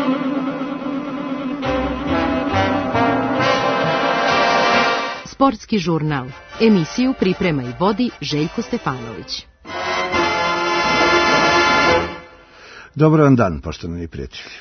Sportski žurnal. Emisiju priprema i vodi Željko Stefanović. Dobar vam dan, poštovani prijatelji.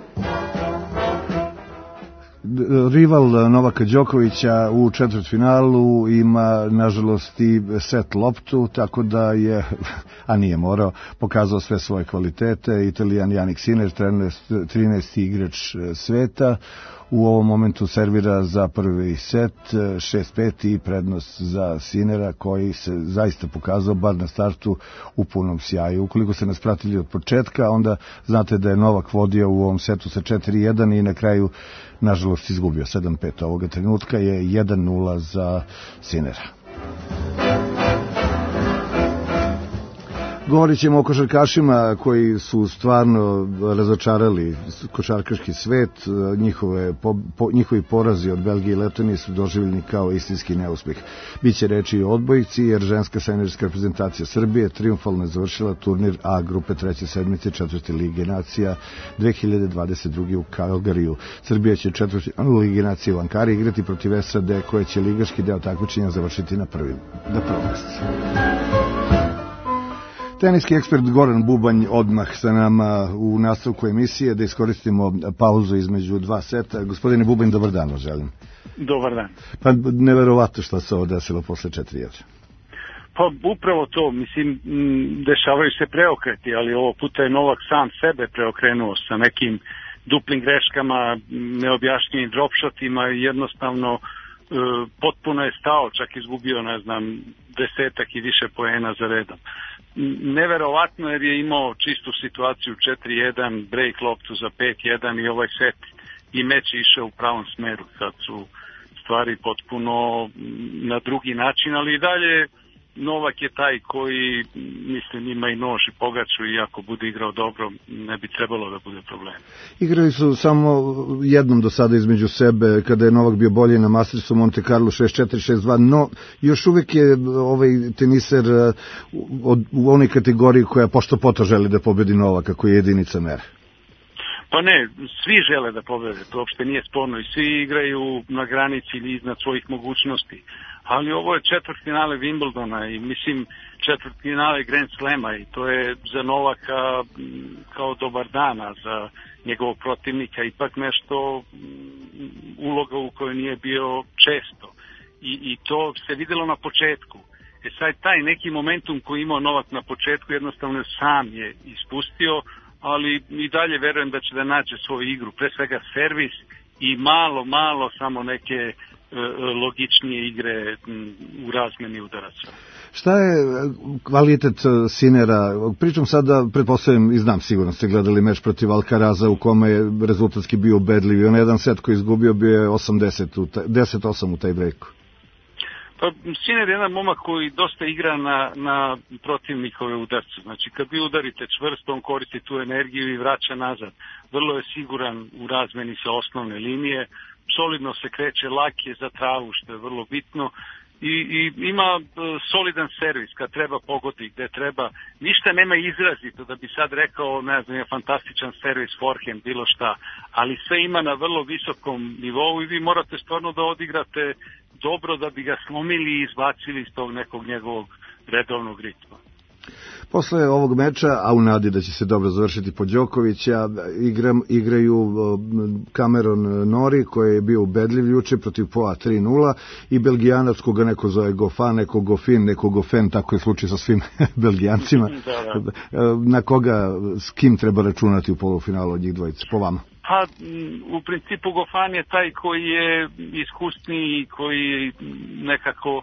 Rival Novaka Đokovića u četvrtfinalu ima, nažalost, i set loptu, tako da je, a nije morao, pokazao sve svoje kvalitete. Italijan Jannik Sinner, 13. igrač sveta, u ovom momentu servira za prvi set 6-5 i prednost za Sinnera, koji se zaista pokazao, bar na startu, u punom sjaju. Ukoliko ste nas pratili od početka, onda znate da je Novak vodio u ovom setu sa 4-1 i na kraju, nažalost, izgubio 7-5. Ovoga trenutka je 1-0 za Sinnera. Govorit ćemo o košarkašima koji su stvarno razočarali košarkaški svet. Njihovi porazi od Belgije i Letonije su doživljeni kao istinski neuspeh. Biće reči i o odbojici, jer ženska seniorska reprezentacija Srbije triumfalno je završila turnir A grupe treće sedmice četvrte lige nacija 2022. u Kalgariju. Srbija će četvrti lige nacije u Ankari igrati protiv SAD, koje će ligaški deo takmičenja završiti na prvom mjestu. Teniski ekspert Goran Bubanj odmah sa nama u nastavku emisije, da iskoristimo pauzu između dva seta. Gospodine Bubanj, dobar dan vam želim. Dobar dan. Pa neverovatno što se ovo desilo posle 4-1. Pa upravo to, mislim, dešavaju se preokreti, ali ovo puta je Novak sam sebe preokrenuo sa nekim duplim greškama, neobjašnjenim dropshotima i jednostavno potpuno je stao, čak izgubio, ne znam, 10 i više poena za redom. Neverovatno, jer je imao čistu situaciju 4-1, break loptu za 5-1 i ovaj set i meč išao u pravom smeru. Sad su stvari potpuno na drugi način, ali i dalje Novak je taj koji, mislim, ima i nož i pogaču i ako bude igrao dobro, ne bi trebalo da bude problem. Igrali su samo jednom do sada između sebe, kada je Novak bio bolji na Mastersu Monte Carlo 6-4, 6-2, no još uvek je ovaj teniser u onoj kategoriji koja pošto poto želi da pobedi Novaka, koji je jedinica mere. Pa ne, svi žele da pobede, to uopšte nije sporno i svi igraju na granici ili iznad svojih mogućnosti. Ali ovo je četvrtfinale Wimbledona i mislim četvrtfinale Grand Slema i to je za Novaka kao dobar dana, za njegovog protivnika ipak nešto uloga u kojoj nije bio često. I to se videlo na početku. Sad taj neki momentum koji imao Novak na početku jednostavno sam je ispustio, ali i dalje verujem da će da nađe svoju igru, pre svega servis i malo samo neke logičnije igre u razmeni udaraca. Šta je kvalitet Sinnera? Pričam sada, pretpostavljam i znam, sigurno ste gledali meč protiv Alcaraza u kome je rezultatski bio ubedljiv i on jedan set koji izgubio bio je 10-8 u taj breaku. Pa Sinner je jedan momak koji dosta igra na protivnikove udarce. Znači kad vi udarite čvrsto, on koristi tu energiju i vraća nazad. Vrlo je siguran u razmeni sa osnovne linije, solidno se kreće, lak je za travu, što je vrlo bitno. I ima solidan servis, kad treba pogodi, gde treba. Ništa nema izrazito da bi sad rekao, ne znam, je fantastičan servis, forehand, bilo šta. Ali sve ima na vrlo visokom nivou i vi morate stvarno da odigrate dobro da bi ga slomili i izbacili iz tog nekog njegovog redovnog ritma. Posle ovog meča, a u nadi da će se dobro završiti po Đokovića, igraju Cameron Norrie, koji je bio ubedljiv juče protiv Poa 3-0, i Belgijanac, koga neko zove Goffin, neko Goffin, neko Goffin, tako je slučaj sa svim Belgijancima. Da. Na koga, s kim treba računati u polufinalu od njih dvojice, po vama? Pa, u principu Goffin je taj koji je iskusniji, koji nekako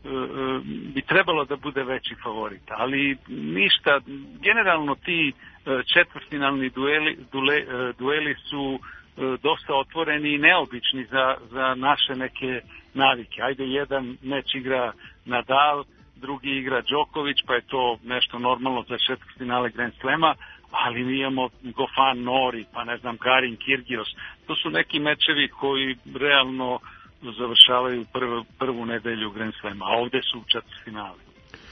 bi trebalo da bude veći favorit, ali ništa, generalno ti četvrtfinalni dueli su dosta otvoreni i neobični za naše neke navike. Ajde, jedan meč igra Nadal, drugi igra Đoković, pa je to nešto normalno za četvrtfinale Grand Slema, ali mi imamo Goffin Norrie, pa ne znam, Garin Kyrgios. To su neki mečevi koji realno završavaju prvu nedelju Grand Slema, a ovde su četvrtfinale.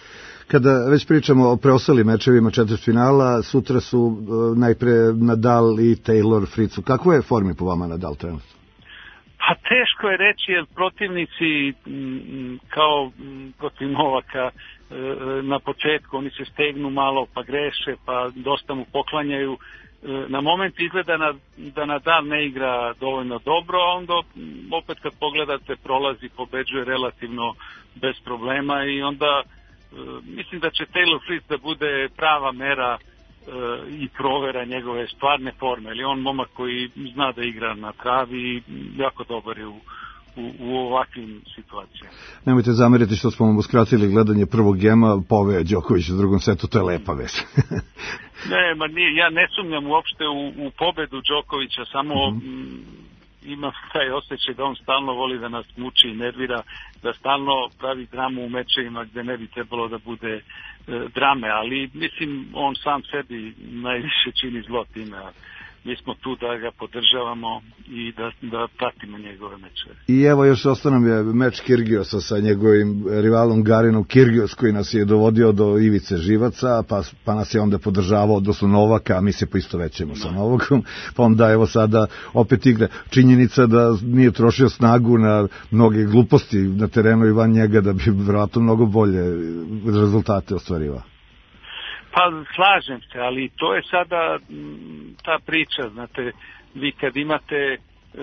Kada već pričamo o preostalim mečevima četvrtfinala, sutra su najpre Nadal i Taylor Fritz. Kako je formi po vama Nadal trenutno? Pa teško je reći, jer protivnici kao protiv Novaka na početku oni se stegnu malo pa greše pa dosta mu poklanjaju. Na moment izgleda da Nadal ne igra dovoljno dobro, a onda opet kad pogledate prolazi, pobeđuje relativno bez problema i onda mislim da će Taylor Fritz da bude prava mera i provera njegove stvarne forme, ali on momak koji zna da igra na travi i jako dobar je u ovakvim situacijama. Nemojte zameriti što smo vam uskratili gledanje prvog gema, poveo Đoković u drugom setu, to je lepa vest. Ne, ja ne sumnjam uopšte u pobedu Đokovića, samo ima taj osjećaj da on stalno voli da nas muči i nervira, da stalno pravi dramu u mečevima gde ne bi trebalo da bude drame, ali mislim on sam sebi najviše čini zlo time. Mi smo tu da ga podržavamo i da pratimo njegove mečeve. I evo još ostao nam je meč Kirgiosa sa njegovim rivalom Garinom. Kirgios koji nas je dovodio do ivice živaca, pa nas je onda podržavao, odnosno Novaka, a mi se poistovećemo sa Novakom, pa onda evo sada opet igra. Činjenica da nije trošio snagu na mnoge gluposti na terenu i van njega, da bi vjerojatno mnogo bolje rezultate ostvarivao. Pa slažem se, ali to je sada ta priča, znate, vi kad imate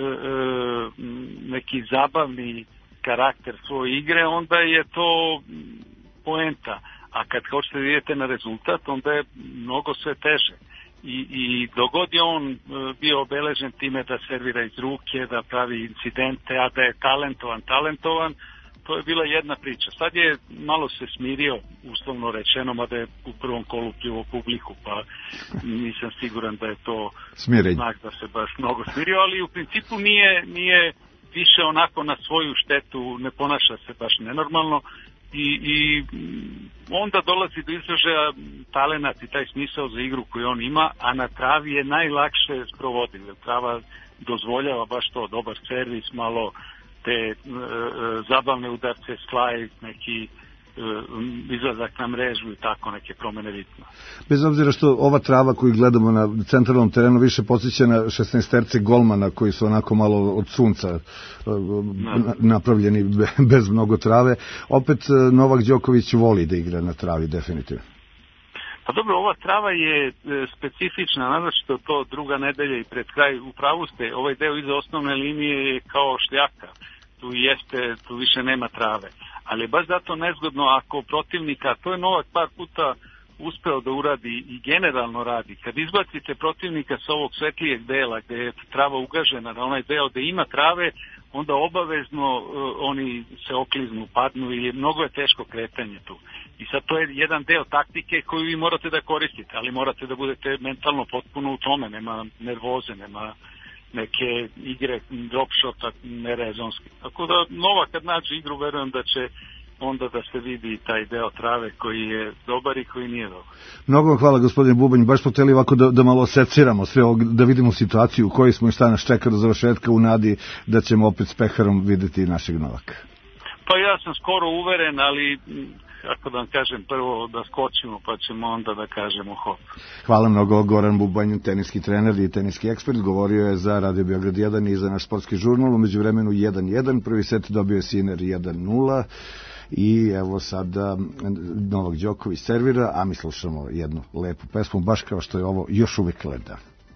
neki zabavni karakter svoje igre, onda je to poenta, a kad hoćete da idete na rezultat, onda je mnogo sve teže. I dogod je on bio obeležen time da servira iz ruke, da pravi incidente, a da je talentovan, to je bila jedna priča. Sad je malo se smirio, uslovno rečeno, mada je u prvom kolu pljuo publiku, pa nisam siguran da je to znak da se baš mnogo smirio, ali u principu nije više onako na svoju štetu, ne ponaša se baš nenormalno i onda dolazi do izražaja talenat i taj smisao za igru koju on ima, a na travi je najlakše sprovodiv, jer trava dozvoljava baš to, dobar servis, malo te zabavne udarce, slajd, neki izlazak na mrežu i tako neke promene ritma. Bez obzira što ova trava koju gledamo na centralnom terenu više podsjeća na 16-terce golmana koji su onako malo od sunca napravljeni bez mnogo trave, opet Novak Đoković voli da igra na travi definitivno. Pa dobro, ova trava je specifična, naročito to druga nedelja i pred kraj, u pravu ste, ovaj deo iza osnovne linije je kao šljaka, tu više nema trave, ali je baš zato nezgodno ako protivnika, to je Novak par puta uspeo da uradi i generalno radi, kad izbacite protivnika sa ovog svetlijeg dela gde je trava ugažena na onaj deo gde ima trave, onda obavezno oni se okliznu, padnu i mnogo je teško kretanje tu. I sad to je jedan deo taktike koju vi morate da koristite, ali morate da budete mentalno potpuno u tome, nema nervoze, nema neke igre drop shota nerezonski. Tako da Novak kad nađe igru, verujem da će onda da se vidi taj deo trave koji je dobar i koji nije dobar. Mnogo vam hvala gospodine Bubanj, baš smo hteli ovako da malo seciramo sve ovo, da vidimo situaciju u kojoj smo i šta nas čeka do završetka u nadi da ćemo opet s peharom videti našeg Novaka. Pa ja sam skoro uveren, ali kako da vam kažem, prvo da skočimo pa ćemo onda da kažemo hop. Hvala mnogo. Goran Bubanj, teniski trener i teniski ekspert, govorio je za Radio Beograd 1 i za naš sportski žurnal. U međuvremenu 1-1, prvi set dobio je Sinner 1-0 i evo sada Novak Đoković servira, a mi slušamo jednu lepu pesmu, baš kao što je ovo Još uvek leda.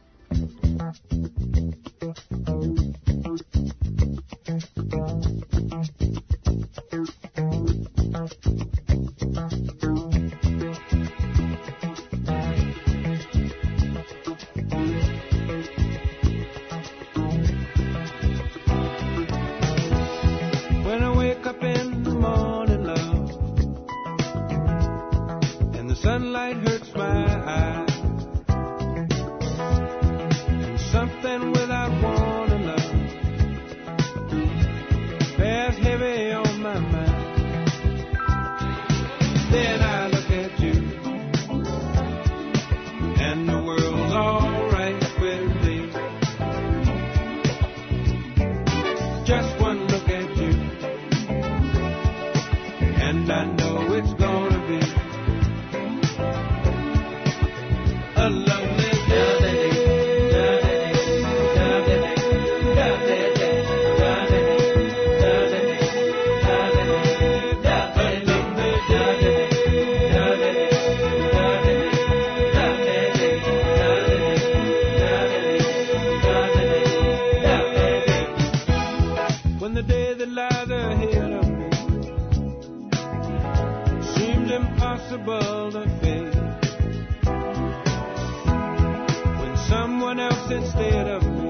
Sunlight hurts my eyes, and something without warning love bears heavy on my mind. Then I look at you, and the world's all right with me. Just one look at you, and I know it's gonna be someone else instead of me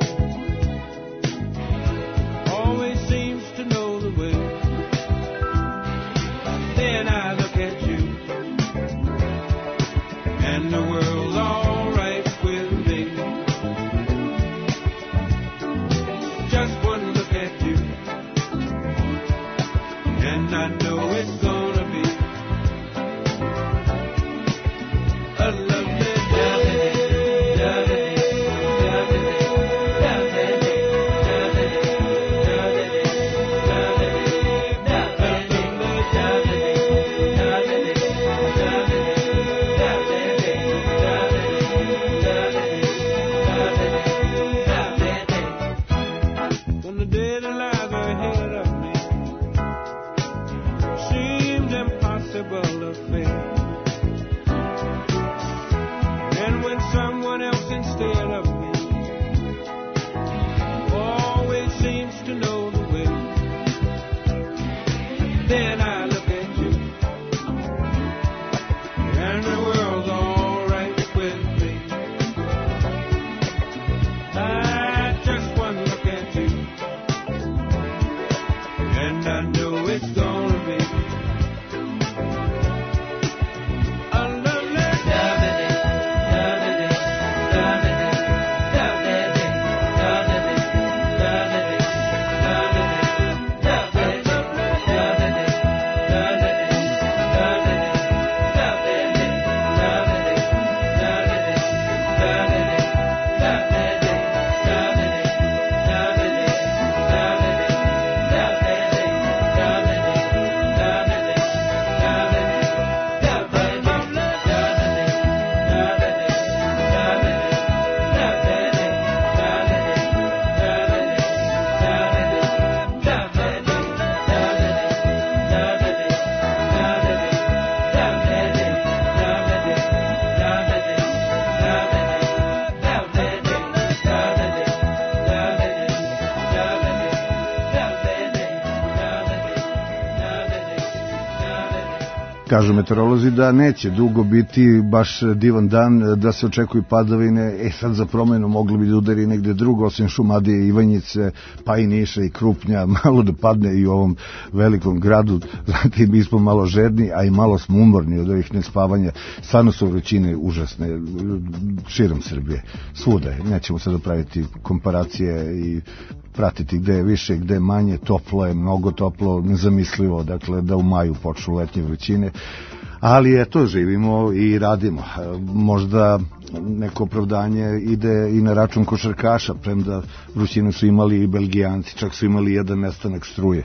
always seems to know the way. Then I look at you, and the world's all right with me. Just one look at you, and I know it's gonna be a lovely day. When the dead and alive are ahead of me seems impossible to fail, and when someone else instead of me always seems to know the way, then I look at you, and the world's all right with me. I just one look at you, and I know it's gonna be a lovely Kažu meteorolozi da neće dugo biti baš divan dan, da se očekuju padavine. Sad za promenu mogli bi da udari negde drugo, osim Šumadije i Ivanjice, pa i Niša i Krupnja, malo da padne i u ovom velikom gradu. Zatim mi smo malo žedni, a i malo smo umorni od ovih nespavanja. Stvarno su vrućine užasne širom Srbije, svuda je. Nećemo sad praviti komparacije i pratiti gde je više, gde je manje. Toplo je, mnogo toplo, nezamislivo, dakle da u maju počnu letnje vrućine, ali eto, živimo i radimo. Možda neko opravdanje ide i na račun košarkaša, premda vrućine su imali i Belgijanci, čak su imali jedan nestanak struje,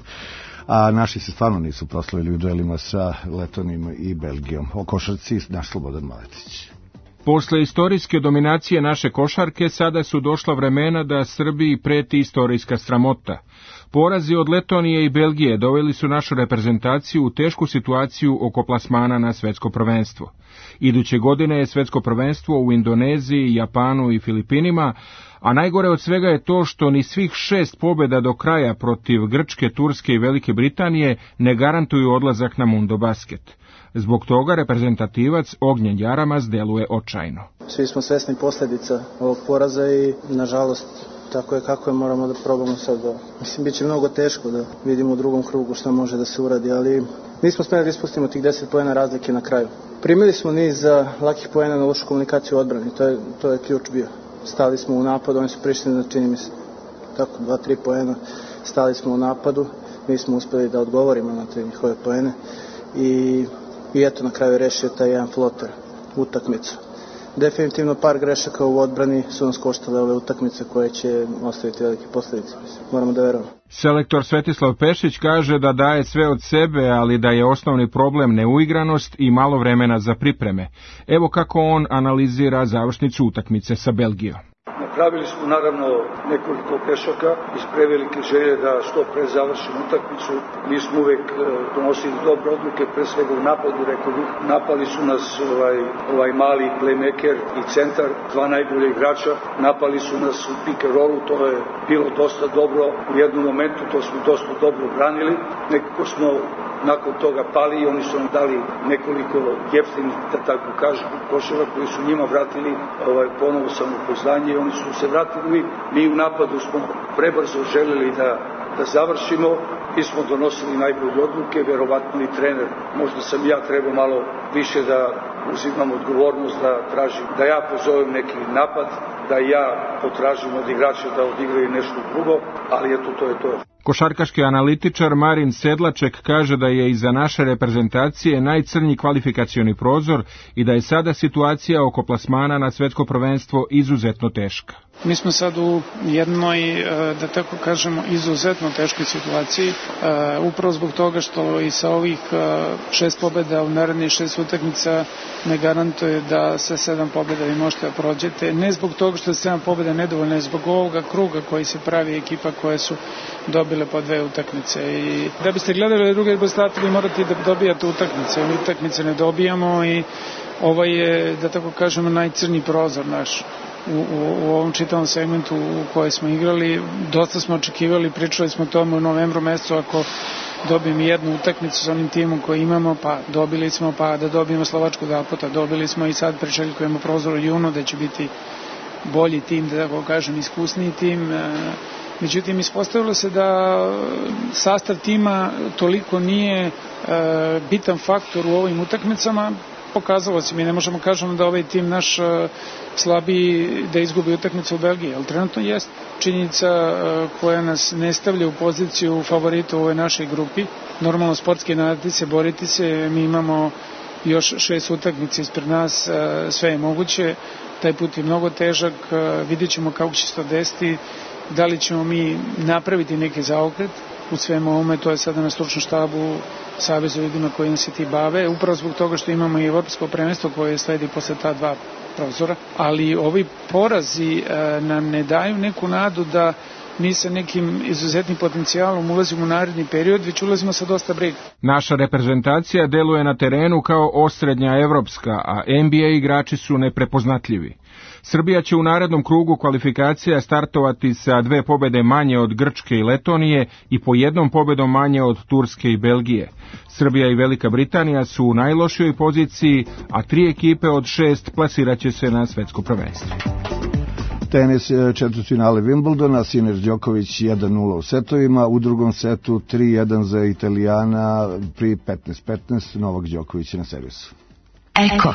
a naši se stvarno nisu proslavili u duelima sa Letonijom i Belgijom. O košarci naš Slobodan Maletić. Posle istorijske dominacije naše košarke, sada su došla vremena da Srbiji preti istorijska sramota. Porazi od Letonije i Belgije doveli su našu reprezentaciju u tešku situaciju oko plasmana na svetsko prvenstvo. Iduće godine je svetsko prvenstvo u Indoneziji, Japanu i Filipinima, a najgore od svega je to što ni svih 6 pobjeda do kraja protiv Grčke, Turske i Velike Britanije ne garantuju odlazak na Mundo Basket. Zbog toga reprezentativac Ognjen Jaramaz deluje očajno. Svi smo svesni posljedica ovog poraza i, nažalost, tako je kako je, moramo da probamo sad. Mislim, bit će mnogo teško da vidimo u drugom krugu šta može da se uradi, ali nismo smeli da ispustimo tih 10 poena razlike na kraju. Primili smo niz lakih poena na lošu komunikaciju u odbrani, to je ključ bio. Stali smo u napadu, oni su prišli na, čini mi se, tako 2-3 poena, stali smo u napadu, nismo uspeli da odgovorimo na te njihove poene i eto, na kraju je rešio taj jedan floter utakmicu. Definitivno par grešaka u odbrani su nas koštale ove utakmice koje će ostaviti velike posljedice. Moramo da verujemo. Selektor Svetislav Pešić kaže da daje sve od sebe, ali da je osnovni problem neuigranost i malo vremena za pripreme. Evo kako on analizira završnicu utakmice sa Belgijom. Napravili smo naravno nekoliko grešaka iz prevelike želje da što pre završimo utakmicu. Mi smo uvek donosili dobre odluke, pre svega u napadu, rekao bih. Napali su nas ovaj mali playmaker i centar, dva najbolje igrača. Napali su nas u pick and rollu, to je bilo dosta dobro. U jednom momentu to smo dosta dobro branili. Nekako smo nakon toga pali i oni su nam dali nekoliko jeftinih, da tako kažem, koševa koji su njima vratili ponovo samopouzdanje i oni su se vratili. Mi u napadu smo prebrzo želeli da završimo. Mi smo donosili najbolje odluke, verovatno i trener. Možda sam ja trebao malo više da uzimam odgovornost, da tražim, da ja pozovem neki napad, da ja potražim od igrača da odigraju nešto drugo, ali eto, to je to. Košarkaški analitičar Marin Sedlaček kaže da je iza naše reprezentacije najcrnji kvalifikacioni prozor i da je sada situacija oko plasmana na svetsko prvenstvo izuzetno teška. Mi smo sad u jednoj, da tako kažemo, izuzetno teškoj situaciji, upravo zbog toga što i sa ovih 6 pobjeda u narednih 6 utakmica ne garantuje da sa 7 pobjeda vi možete da prođete. Ne zbog toga što je 7 pobjeda nedovoljno, ne zbog ovoga kruga koji se pravi ekipa koje su dobile po 2 utakmice. I da biste gledali druge rezultate, vi morate da dobijate utakmice. Mi utakmice ne dobijamo i ovo je, da tako kažemo, najcrnji prozor naš. U ovom čitavom segmentu u kojoj smo igrali, dosta smo očekivali, pričali smo o tome u novembru mesecu, ako dobijemo jednu utakmicu s onim timom koji imamo, pa dobili smo, pa da dobijemo Slovačku dva puta, dobili smo i sad priželjkujemo prozor u junu da će biti bolji tim, da tako kažem, iskusniji tim. Međutim, ispostavilo se da sastav tima toliko nije bitan faktor u ovim utakmicama. Pokazalo se, mi ne možemo kažemo da ovaj tim naš slabiji da izgubi utakmicu u Belgiji, ali trenutno jest činjenica koja nas ne stavlja u poziciju favorita u ovoj našoj grupi. Normalno sportski nadati se, boriti se, mi imamo još 6 utakmica ispred nas, sve je moguće, taj put je mnogo težak, vidjet ćemo kako će se to desiti, da li ćemo mi napraviti neki zaokret u svemu ovome, to je sada na stručnom štabu Savezu ljudima kojim se ti bave, upravo zbog toga što imamo i evropsko prvenstvo koje sledi posle ta 2 prozora, ali ovi porazi nam ne daju neku nadu da mi sa nekim izuzetnim potencijalom ulazimo u naredni period, već ulazimo sa dosta briga. Naša reprezentacija deluje na terenu kao osrednja evropska, a NBA igrači su neprepoznatljivi. Srbija će u narednom krugu kvalifikacija startovati sa 2 pobjede manje od Grčke i Letonije i po 1 pobjedom manje od Turske i Belgije. Srbija i Velika Britanija su u najlošijoj poziciji, a 3 ekipe od 6 plasiraće se na svetsko prvenstvo. Tenis, četvrtfinale Wimbledona, Sinner Đoković 1-0 u setovima, u drugom setu 3-1 za Italijana pri 15-15, Novak Đoković na servisu. Eko.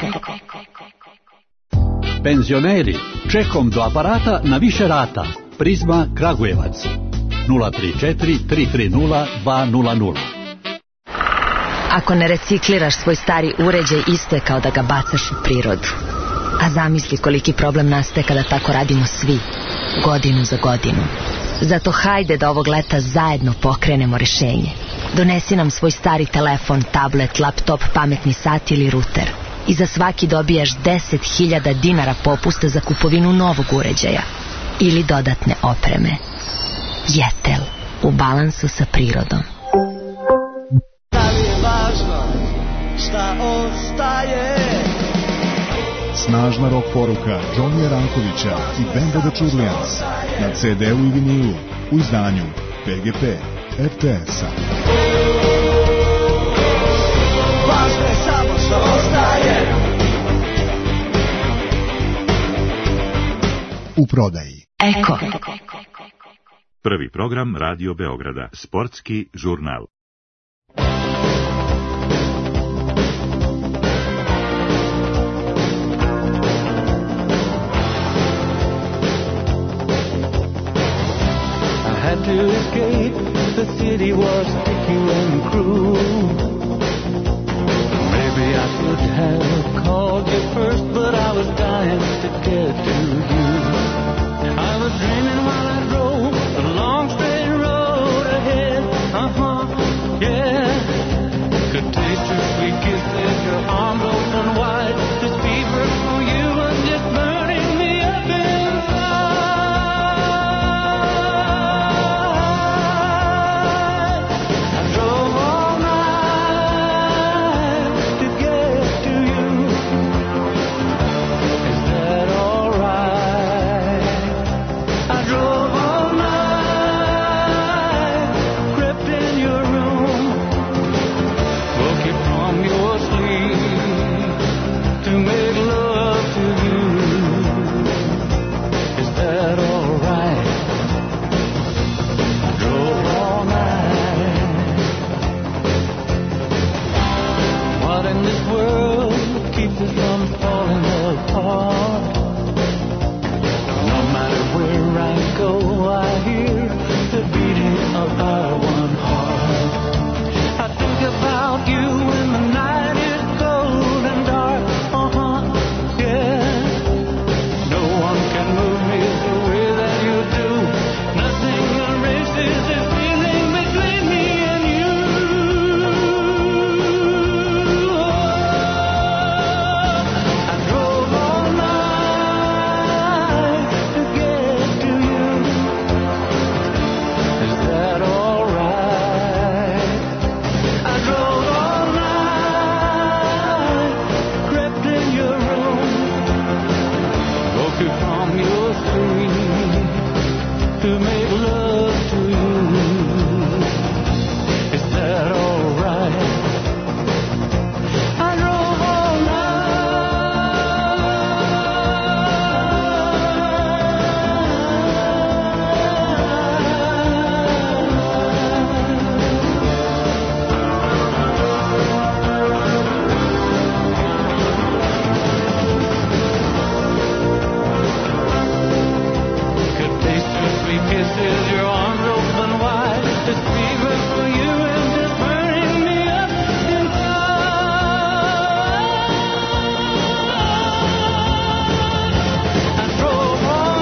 Penzioneri, čekom do aparata na više rata. Prizma Kragujevac 034 330 200. Ako ne recikliraš svoj stari uređaj, isto je kao da ga bacaš u prirodu. A zamisli koliki problem nastaje kada tako radimo svi, godinu za godinu. Zato hajde da ovog leta zajedno pokrenemo rešenje. Donesi nam svoj stari telefon, tablet, laptop, pametni sat ili ruter. I za svaki dobijaš 10.000 dinara popusta za kupovinu novog uređaja ili dodatne opreme. Jetel, u balansu sa prirodom. Da li je važno šta ostaje? Snažna rock poruka Johnnyja Rankovića i benda The Chudlians na CD-u i vinilu u izdanju PGP RTS-a. Važno je samo što ostaje. U prodaji. Eko. Prvi program Radio Beograda, sportski žurnal. Had to escape, the city was sticky and cruel. Maybe I should have called you first, but I was dying to get to you. I was dreaming while I drove a long straight road ahead. Yeah. Could taste your sweet kisses, your arms open wide. This fever for you was just burning me up inside. from your street to make love to you. Is that alright? I drove all kisses, your arms open wide. This fever for you is just burning me up inside. I drove all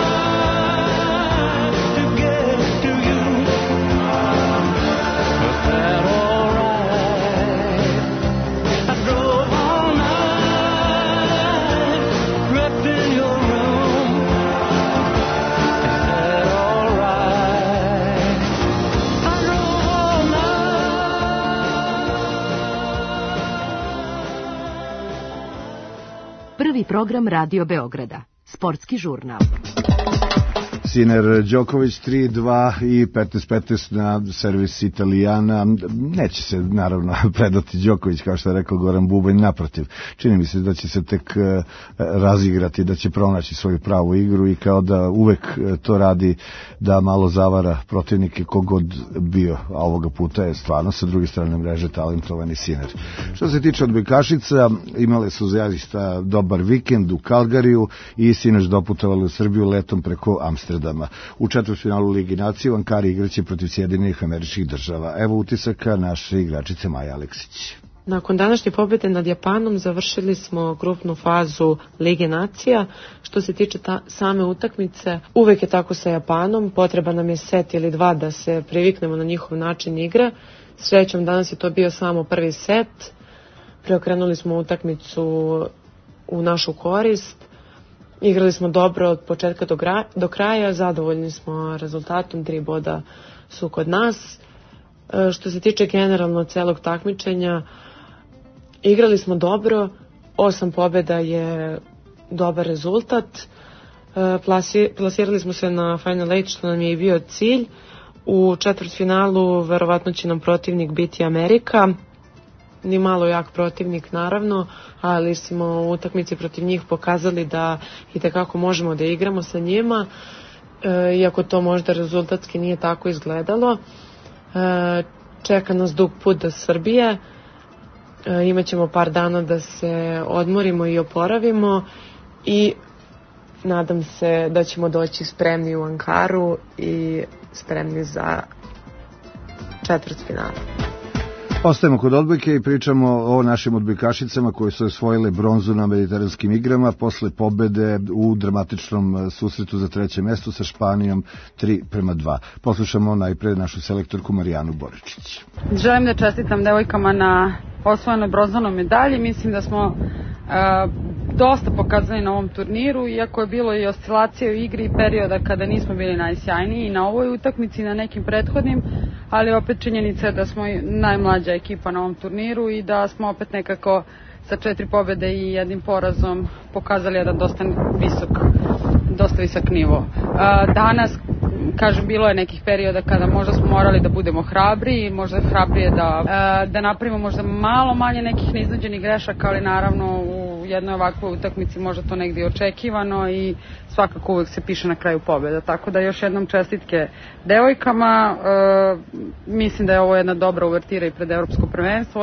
night to get to you. Was that alright? I drove all night, wrapped in your room. Prvi program Radio Beograda. Sportski žurnal. Sinner Đoković 3-2 i 15-15 na servis Italijana. Neće se naravno predati Đoković, kao što je rekao Goran Bubanj, naprotiv. Čini mi se da će se tek razigrati, da će pronaći svoju pravu igru i kao da uvek to radi, da malo zavara protivnike kogod bio, a ovoga puta je stvarno sa druge strane mreže talentovani Sinner. Što se tiče odbojkašica, imale su zaista dobar vikend u Kalgariju i sinoć doputovali u Srbiju letom preko Amsterdama. U četvrtfinalu Ligi nacija u Ankari igraće protiv Sjedinjenih Američkih Država. Evo utisaka naše igračice Maja Aleksić. Nakon današnje pobjede nad Japanom završili smo grupnu fazu Lige nacija. Što se tiče same utakmice, uvek je tako sa Japanom, potreba nam je set ili dva da se priviknemo na njihov način igre. Srećom, danas je to bio samo prvi set. Preokrenuli smo utakmicu u našu korist. Igrali smo dobro od početka do kraja, zadovoljni smo rezultatom, 3 boda su kod nas. Što se tiče generalno celog takmičenja, igrali smo dobro, 8 pobjeda je dobar rezultat. Plasirali smo se na Final 8, što nam je i bio cilj. U četvrtfinalu verovatno će nam protivnik biti Amerika. Ni malo jak protivnik naravno, ali smo u utakmici protiv njih pokazali da itekako možemo da igramo sa njima, iako to možda rezultatski nije tako izgledalo. Čeka nas dug put do Srbije, imaćemo par dana da se odmorimo i oporavimo i nadam se da ćemo doći spremni u Ankaru i spremni za četvrtfinale. Ostajemo kod odbojke i pričamo o našim odbojkašicama koji su osvojile bronzu na mediteranskim igrama posle pobede u dramatičnom susretu za 3. mesto sa Španijom 3-2. Poslušamo najpre našu selektorku Marijanu Boričić. Želim da čestitam devojkama na osvojenoj bronzanoj medalji. Mislim da smo dosta pokazali na ovom turniru, iako je bilo i oscilacije u igri i perioda kada nismo bili najsjajniji i na ovoj utakmici i na nekim prethodnim, ali opet činjenica je da smo najmlađa ekipa na ovom turniru i da smo opet nekako sa 4 pobjede i 1 porazom pokazali jedan dosta visok nivo. Danas, kažem, bilo je nekih perioda kada možda smo morali da budemo hrabri i možda hrabrije da napravimo možda malo manje nekih neiznuđenih grešaka, ali naravno u jednoj ovakvoj utakmici možda to negdje očekivano i svakako uvek se piše na kraju pobjeda. Tako da još jednom čestitke devojkama. Mislim da je ovo jedna dobra uvertira i pred evropsko prvenstvo,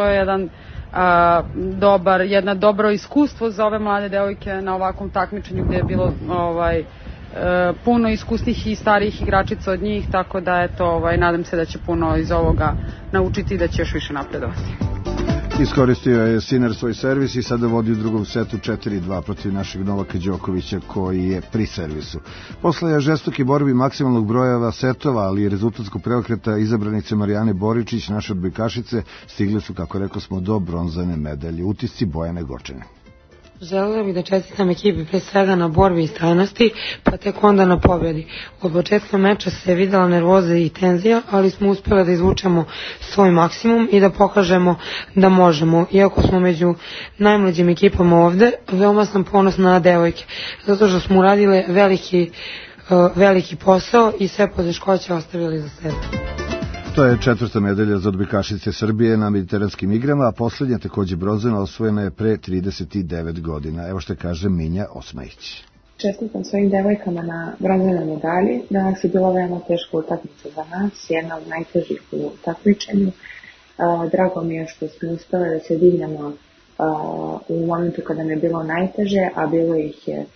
jedno dobro iskustvo za ove mlade devojke na ovakvom takmičenju gdje je bilo puno iskusnih i starijih igračica od njih, tako da eto, nadam se da će puno iz ovoga naučiti i da će još više napredovati. Iskoristio je Sinner svoj servis i sada vodi u drugom setu 4-2 protiv našeg Novaka Đokovića koji je pri servisu. Posle žestoke borbi maksimalnog brojeva setova, ali i rezultatskog preokreta izabranice Marijane Boričić, naše odbojkašice stigle su, kako rekao smo, do bronzane medalje. Utisci Bojane Gočene. Želela bih da čestitam ekipi pre svega na borbi i strajnosti, pa tek onda na pobjedi. Od početka meča se videla nervoza i tenzija, ali smo uspjeli da izvučemo svoj maksimum i da pokažemo da možemo. Iako smo među najmlađim ekipama ovde, veoma sam ponosna na devojke, zato što smo uradile veliki posao i sve poteškoće ostavili za sebe. To je 4. medalja za odbojkašice Srbije na mediteranskim igrama, a posljednja takođe bronzana osvojena je pre 39 godina. Evo što kaže Minja Osmajić. Čestitam svojim devojkama na bronzanoj medalji. Danas je bila veoma teška utakmica za nas, jedna od najtežih u takmičenju. Drago mi je što smo uspeli da se dignemo u momentu kada nam je bilo najteže, a bilo ih je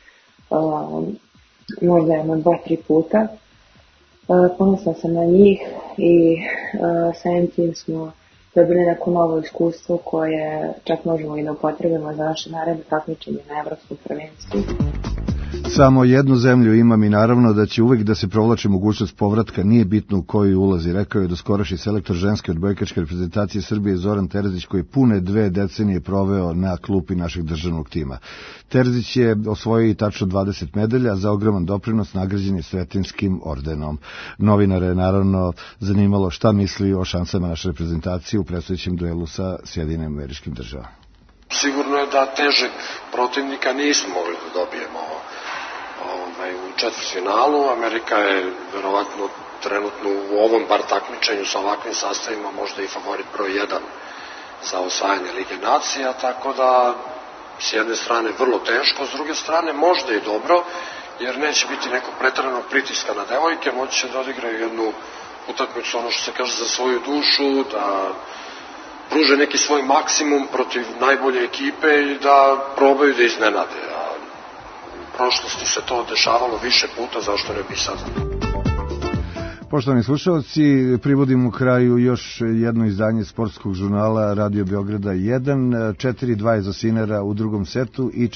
možda jedno 2-3 puta. Ponosna sam na njih i samim tim smo dobili neko novo iskustvo koje čak možemo i da upotrebimo za naše naredne takmičenje na Evropskom prvenstvu. Samo jednu zemlju imam i naravno da će uvek da se provlači mogućnost povratka, nije bitno u koji ulazi, rekao je doskorašnji selektor ženske odbojkaške reprezentacije Srbije Zoran Terzić, koji pune 2 decenije proveo na klupi našeg državnog tima. Terzić je osvojio i tačno 20 medalja, za ogroman doprinos nagrađen je Sretinskim ordenom. Novinare je naravno zanimalo šta misli o šansama naše reprezentacije u predstojećem duelu sa Sjedinjenim Američkim Državama. Sigurno je da težeg protivnika nismo mogli da dobijemo u četvrtfinalu. Amerika je verovatno trenutno u ovom bar takmičenju sa ovakvim sastavima možda i favorit broj 1 za osvajanje Lige nacija, tako da s jedne strane vrlo teško, s druge strane možda i dobro, jer neće biti nekog preteranog pritiska na devojke, moći će da odigraju jednu utakmicu, ono što se kaže, za svoju dušu, da pruže neki svoj maksimum protiv najbolje ekipe i da probaju da iznenade. U prošlosti se to dešavalo više puta, zašto ne bi sad? Poštovani slušalci, privodimo kraju još jedno izdanje sportskog žurnala Radio Beograda 1, 4-2 je za Sinera u drugom setu i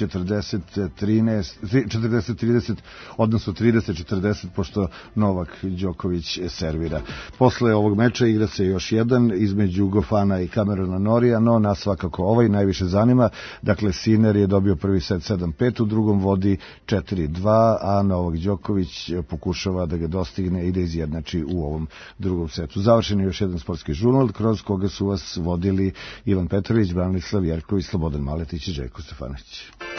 40-30, odnosno 30-40, pošto Novak Đoković servira. Posle ovog meča igra se još jedan između Gofana i Camerona Norija, no nas svakako ovaj najviše zanima. Dakle, Siner je dobio prvi set 7-5, u drugom vodi 4-2, a Novak Đoković pokušava da ga dostigne i da izjednači u ovom drugom setu. Završen je još jedan sportski žurnal, kroz koga su vas vodili Ivan Petrović, Branislav Jerković, Slobodan Maletić i Željko Stefanović.